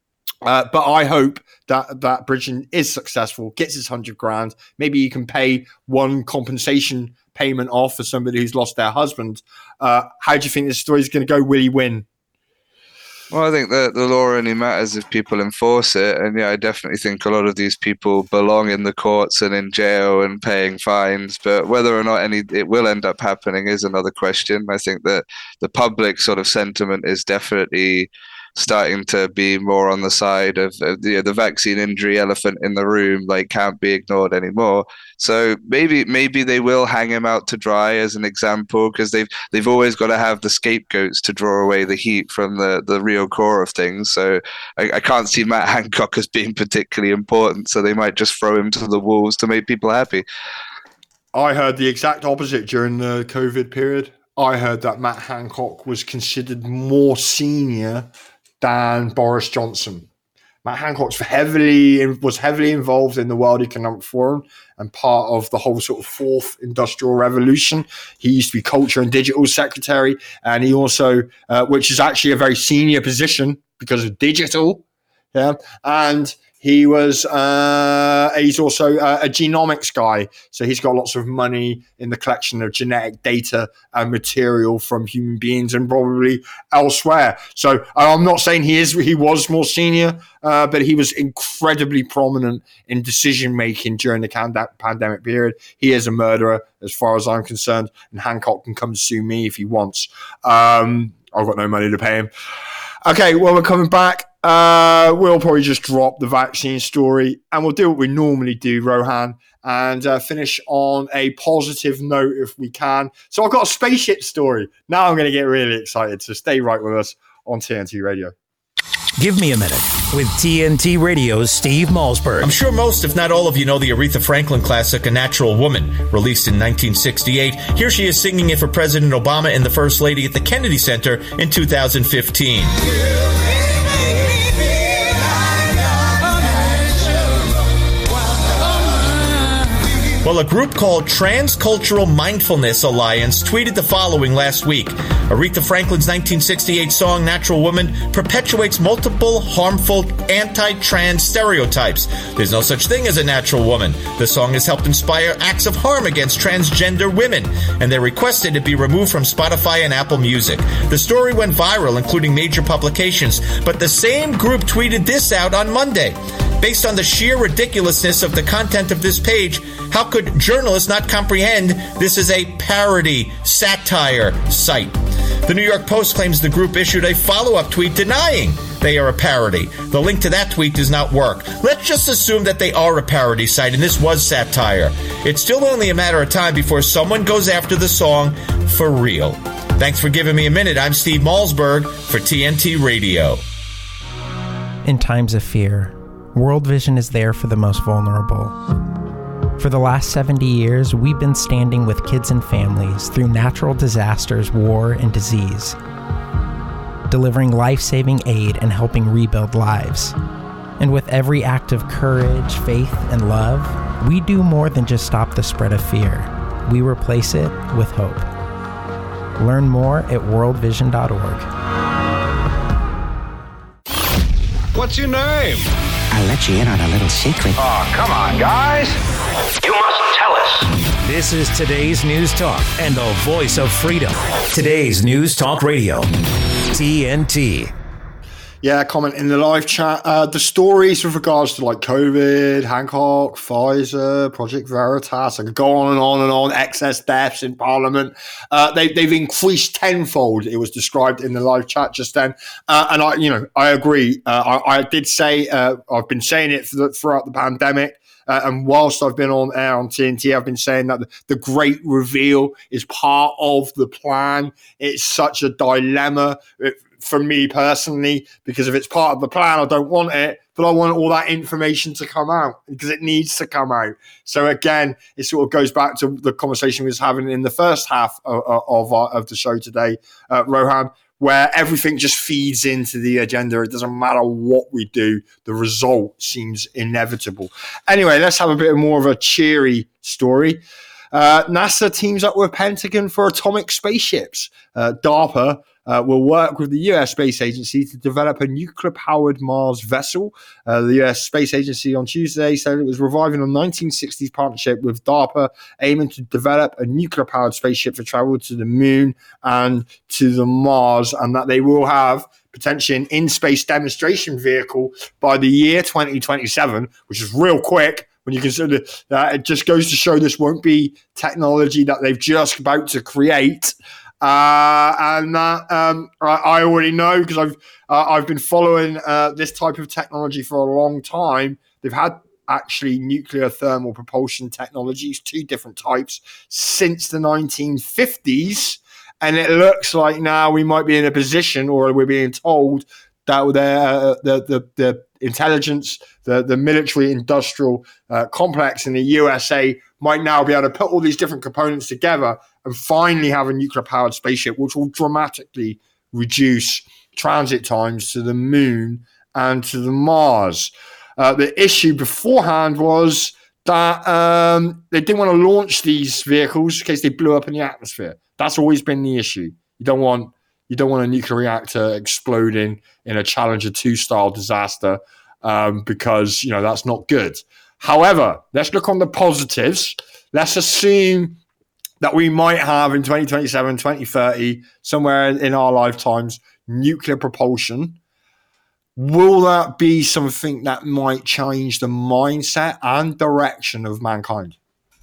Uh, but I hope that that Bridgen is successful, gets his hundred grand. Maybe you can pay one compensation payment off for somebody who's lost their husband. Uh, how do you think this story is going to go? Will he win? Well, I think that the law only matters if people enforce it. And yeah, I definitely think a lot of these people belong in the courts and in jail and paying fines. But whether or not any it will end up happening is another question. I think that the public sort of sentiment is definitely starting to be more on the side of, of the, the vaccine injury elephant in the room, like, can't be ignored anymore. So maybe maybe they will hang him out to dry as an example, because they've they've always got to have the scapegoats to draw away the heat from the, the real core of things. So I, I can't see Matt Hancock as being particularly important, so they might just throw him to the wolves to make people happy. I heard the exact opposite during the COVID period. I heard that Matt Hancock was considered more senior than Boris Johnson. Matt Hancock heavily was heavily involved in the World Economic Forum and part of the whole sort of fourth industrial revolution. He used to be culture and digital secretary, and he also, uh, which is actually a very senior position because of digital, yeah, and he was, uh, he's also uh, a genomics guy. So he's got lots of money in the collection of genetic data and material from human beings and probably elsewhere. So I'm not saying he is, he was more senior, uh, but he was incredibly prominent in decision making during the pandemic period. He is a murderer as far as I'm concerned, and Hancock can come sue me if he wants. Um, I've got no money to pay him. Okay, well, we're coming back. Uh, we'll probably just drop the vaccine story and we'll do what we normally do, Rohan, and uh, finish on a positive note if we can. So I've got a spaceship story. Now I'm going to get really excited, so stay right with us on T N T Radio. Give me a minute with T N T Radio's Steve Malzberg. I'm sure most, if not all of you, know the Aretha Franklin classic, A Natural Woman, released in nineteen sixty-eight. Here she is singing it for President Obama and the First Lady at the Kennedy Center in two thousand fifteen. Well, a group called Transcultural Mindfulness Alliance tweeted the following last week. Aretha Franklin's nineteen sixty-eight song Natural Woman perpetuates multiple harmful anti-trans stereotypes. There's no such thing as a natural woman. The song has helped inspire acts of harm against transgender women, and they requested it be removed from Spotify and Apple Music. The story went viral, including major publications, but the same group tweeted this out on Monday. Based on the sheer ridiculousness of the content of this page, how could journalists not comprehend this is a parody, satire site? The New York Post claims the group issued a follow-up tweet denying they are a parody. The link to that tweet does not work. Let's just assume that they are a parody site and this was satire. It's still only a matter of time before someone goes after the song for real. Thanks for giving me a minute. I'm Steve Malzberg for T N T Radio. In times of fear, World Vision is there for the most vulnerable. For the last seventy years, we've been standing with kids and families through natural disasters, war, and disease, delivering life-saving aid and helping rebuild lives. And with every act of courage, faith, and love, we do more than just stop the spread of fear. We replace it with hope. Learn more at world vision dot org. What's your name? I'll let you in on a little secret. Oh, come on, guys. You must tell us. This is today's News Talk and the voice of freedom. Today's News Talk Radio, T N T. Yeah, comment in the live chat. Uh, the stories with regards to like COVID, Hancock, Pfizer, Project Veritas, I could go on and on and on, excess deaths in Parliament. Uh, they, they've increased tenfold, it was described in the live chat just then. Uh, and I, you know, I agree. Uh, I, I did say, uh, I've been saying it for the, throughout the pandemic. Uh, and whilst I've been on air on T N T, I've been saying that the, the great reveal is part of the plan. It's such a dilemma it, for me personally, because if it's part of the plan, I don't want it, but I want all that information to come out because it needs to come out. So again, it sort of goes back to the conversation we was having in the first half of, of, our, of the show today, uh, Rohan, where everything just feeds into the agenda. It doesn't matter what we do. The result seems inevitable. Anyway, let's have a bit more of a cheery story. Uh, NASA teams up with Pentagon for atomic spaceships. Uh, DARPA uh, will work with the U S Space Agency to develop a nuclear-powered Mars vessel. Uh, the U S Space Agency on Tuesday said it was reviving a nineteen sixties partnership with DARPA, aiming to develop a nuclear-powered spaceship for travel to the moon and to the Mars, and that they will have potentially an in-space demonstration vehicle by the year twenty twenty-seven, which is real quick. When you consider that, it just goes to show this won't be technology that they've just about to create. Uh, and that um, I, I already know because I've uh, I've been following uh, this type of technology for a long time. They've had actually nuclear thermal propulsion technologies, two different types, since the nineteen fifties. And it looks like now we might be in a position, or we're being told, that uh, the, the, the intelligence, the, the military-industrial uh, complex in the U S A might now be able to put all these different components together and finally have a nuclear-powered spaceship, which will dramatically reduce transit times to the moon and to the Mars. Uh, the issue beforehand was that um, they didn't want to launch these vehicles in case they blew up in the atmosphere. That's always been the issue. You don't want you don't want a nuclear reactor exploding in a Challenger two style disaster um, because you know that's not good. However, let's look on the positives. Let's assume that we might have in twenty twenty-seven, twenty thirty, somewhere in our lifetimes, nuclear propulsion. Will that be something that might change the mindset and direction of mankind?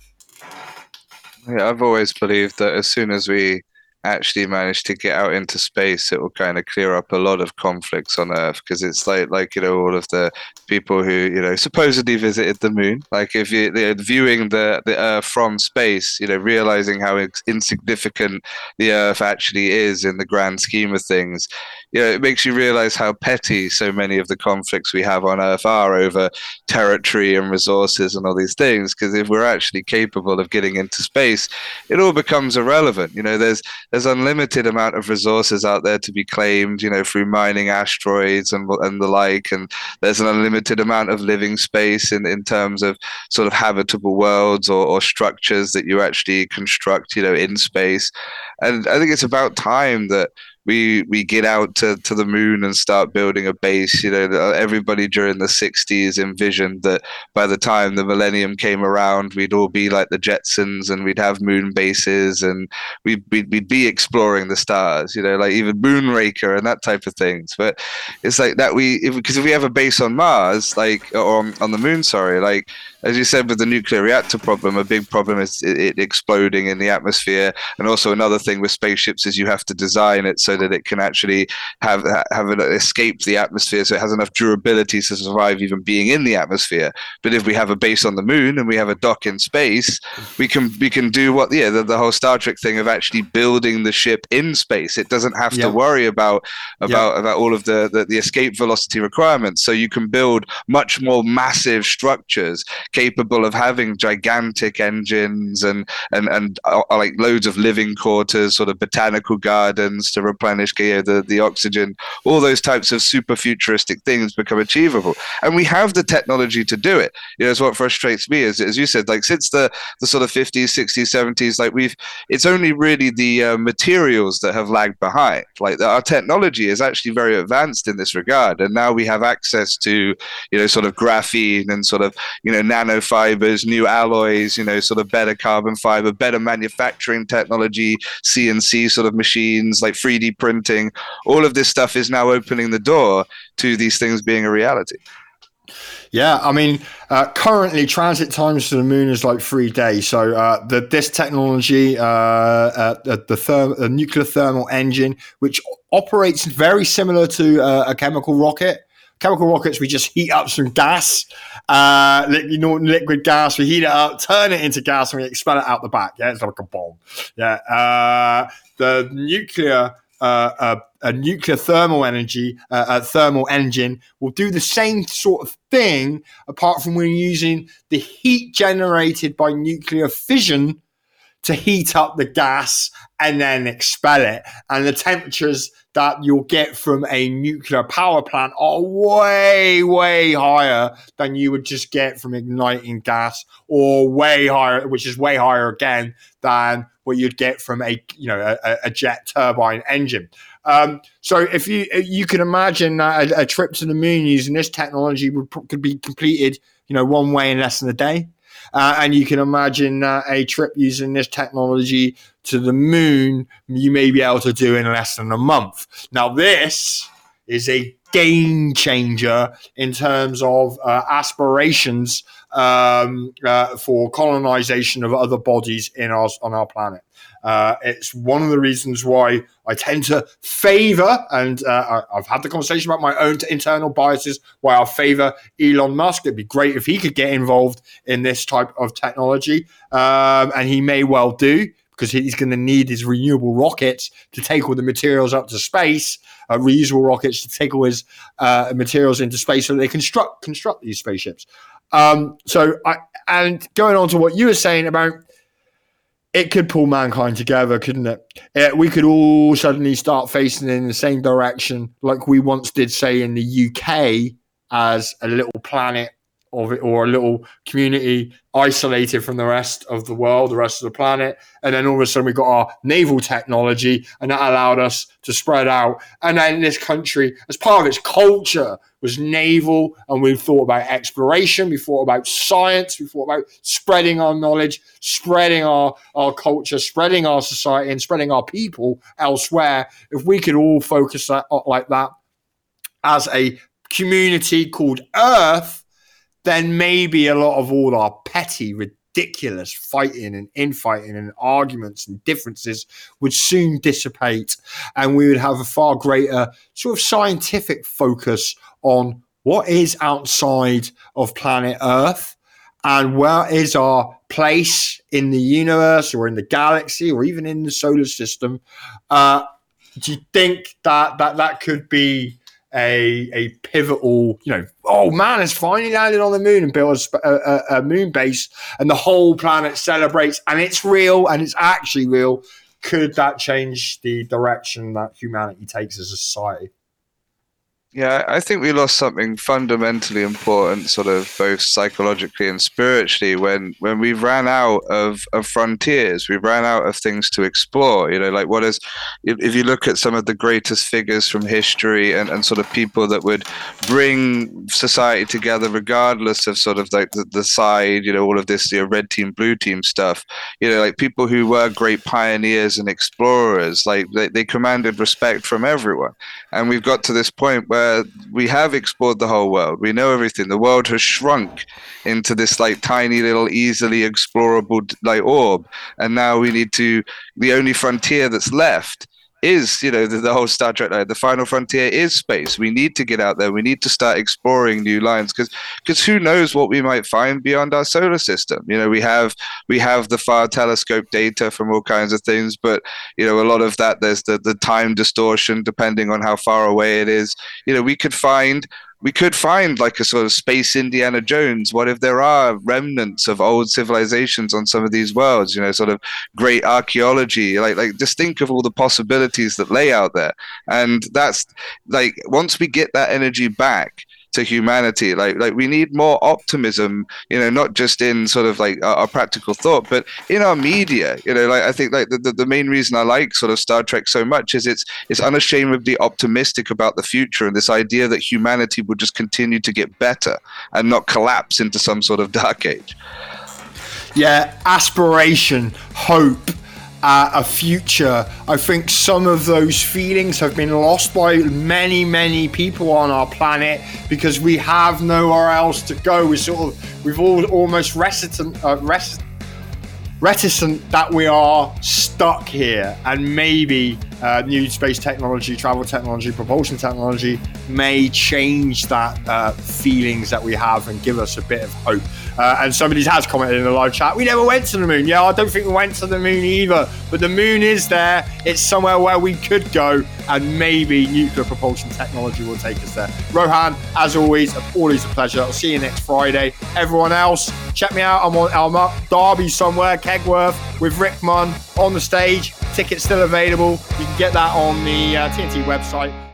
Yeah, I've always believed that as soon as we actually manage to get out into space, it will kind of clear up a lot of conflicts on Earth, because it's like, like you know, all of the people who, you know, supposedly visited the moon. Like if you, they're viewing the, the Earth from space, you know, realizing how insignificant the Earth actually is in the grand scheme of things, you know, it makes you realize how petty so many of the conflicts we have on Earth are over territory and resources and all these things. Because if we're actually capable of getting into space, it all becomes irrelevant. You know, there's there's unlimited amount of resources out there to be claimed, you know, through mining asteroids and and the like. And there's an unlimited amount of living space in, in terms of sort of habitable worlds or, or structures that you actually construct, you know, in space. And I think it's about time that we we get out to, to the moon and start building a base. You know, everybody during the sixties envisioned that by the time the millennium came around, we'd all be like the Jetsons and we'd have moon bases and we'd, we'd, we'd be exploring the stars, you know, like even Moonraker and that type of things. But it's like that we, if, because if we have a base on Mars, like, or on, on the moon, sorry, like, as you said, with the nuclear reactor problem, a big problem is it, it exploding in the atmosphere. And also another thing with spaceships is you have to design it so that it can actually have have it escape the atmosphere, so it has enough durability to survive even being in the atmosphere. But if we have a base on the moon and we have a dock in space, we can we can do what yeah the, the whole Star Trek thing of actually building the ship in space. It doesn't have Yeah. to worry about about Yeah. about all of the, the the escape velocity requirements. So you can build much more massive structures capable of having gigantic engines and and and uh, like loads of living quarters, sort of botanical gardens to replenish you know, the the oxygen. All those types of super futuristic things become achievable, and we have the technology to do it. You know, it's what frustrates me is, as you said, like since the the sort of fifties, sixties, seventies, like we've it's only really the uh, materials that have lagged behind. Like our technology is actually very advanced in this regard, and now we have access to you know sort of graphene and sort of you know nanofibers, new alloys, you know sort of better carbon fiber, better manufacturing technology, C N C sort of machines, like three D printing. All of this stuff is now opening the door to these things being a reality. Yeah, I mean, uh, currently transit times to the moon is like three days. So uh, the, this technology, uh, uh, the, therm- the nuclear thermal engine, which operates very similar to uh, a chemical rocket. Chemical rockets, we just heat up some gas, uh, you know, liquid gas. We heat it up, turn it into gas, and we expel it out the back. Yeah, it's like a bomb. Yeah, uh, the nuclear. Uh, uh, a nuclear thermal energy, uh, a thermal engine will do the same sort of thing, apart from we're using the heat generated by nuclear fission to heat up the gas and then expel it. And the temperatures that you'll get from a nuclear power plant are way, way higher than you would just get from igniting gas, or way higher, which is way higher again than what you'd get from a you know a, a jet turbine engine. Um, so if you you can imagine that a, a trip to the moon using this technology would could be completed you know one way in less than a day. Uh, and you can imagine uh, a trip using this technology to the moon, you may be able to do in less than a month. Now, this is a game changer in terms of uh, aspirations um, uh, for colonization of other bodies in our, on our planet. Uh, it's one of the reasons why I tend to favor, and uh, I've had the conversation about my own internal biases, why I favor Elon Musk. It'd be great if he could get involved in this type of technology, um, and he may well do, because he's going to need his renewable rockets to take all the materials up to space, uh, reusable rockets to take all his uh, materials into space so they construct construct these spaceships. Um, so, I, and going on to what you were saying about, it could pull mankind together, couldn't it? it? We could all suddenly start facing in the same direction, like we once did, say, in the U K, as a little planet of it, or a little community isolated from the rest of the world, the rest of the planet. And then all of a sudden we got our naval technology, and that allowed us to spread out. And then this country, as part of its culture, was naval, and we thought about exploration, we thought about science, we thought about spreading our knowledge, spreading our, our culture, spreading our society, and spreading our people elsewhere. If we could all focus that, like that as a community called Earth, then maybe a lot of all our petty, ridiculous fighting and infighting and arguments and differences would soon dissipate, and we would have a far greater sort of scientific focus on what is outside of planet Earth and where is our place in the universe or in the galaxy or even in the solar system. Uh, do you think that that, that could be a a pivotal, you know, oh man, it's finally landed on the moon and built a, a, a moon base, and the whole planet celebrates, and it's real, and it's actually real? could that change the direction that humanity takes as a society? Yeah, I think we lost something fundamentally important, sort of both psychologically and spiritually, when when we ran out of, of frontiers. We ran out of things to explore. You know, like what is, if, if you look at some of the greatest figures from history and, and sort of people that would bring society together, regardless of sort of like the, the side, you know, all of this, you know, red team, blue team stuff, you know, like people who were great pioneers and explorers, like they, they commanded respect from everyone. And we've got to this point where we have explored the whole world. We know everything. The world has shrunk into this like tiny little easily explorable like orb. And now we need to, the only frontier that's left is, you know, the, the whole Star Trek, like, the final frontier is space. We need to get out there. We need to start exploring new lines, because because who knows what we might find beyond our solar system. You know, we have we have the far telescope data from all kinds of things, but, you know, a lot of that, there's the, the time distortion depending on how far away it is. You know, we could find We could find like a sort of space Indiana Jones. What if there are remnants of old civilizations on some of these worlds, you know, sort of great archaeology, like, like just think of all the possibilities that lay out there. And that's like, once we get that energy back to humanity, like like we need more optimism, you know, not just in sort of like our, our practical thought, but in our media. You know, like I think like the, the, the main reason I like sort of Star Trek so much is it's it's unashamedly optimistic about the future, and this idea that humanity will just continue to get better and not collapse into some sort of dark age. Yeah, aspiration, hope, Uh, a future. I think some of those feelings have been lost by many, many people on our planet because we have nowhere else to go. We sort of, we've all almost reticent, uh, rest, reticent that we are stuck here, and maybe uh, new space technology, travel technology, propulsion technology may change that uh, feelings that we have and give us a bit of hope. Uh, and somebody has commented in the live chat, we never went to the moon. Yeah, I don't think we went to the moon either, but the moon is there. It's somewhere where we could go, and maybe nuclear propulsion technology will take us there. Rohan, as always, always a pleasure. I'll see you next Friday. Everyone else, check me out. I'm on I'm up Derby somewhere, Kegworth, with Rick Munn on the stage. Tickets still available. You can get that on the uh, T N T website.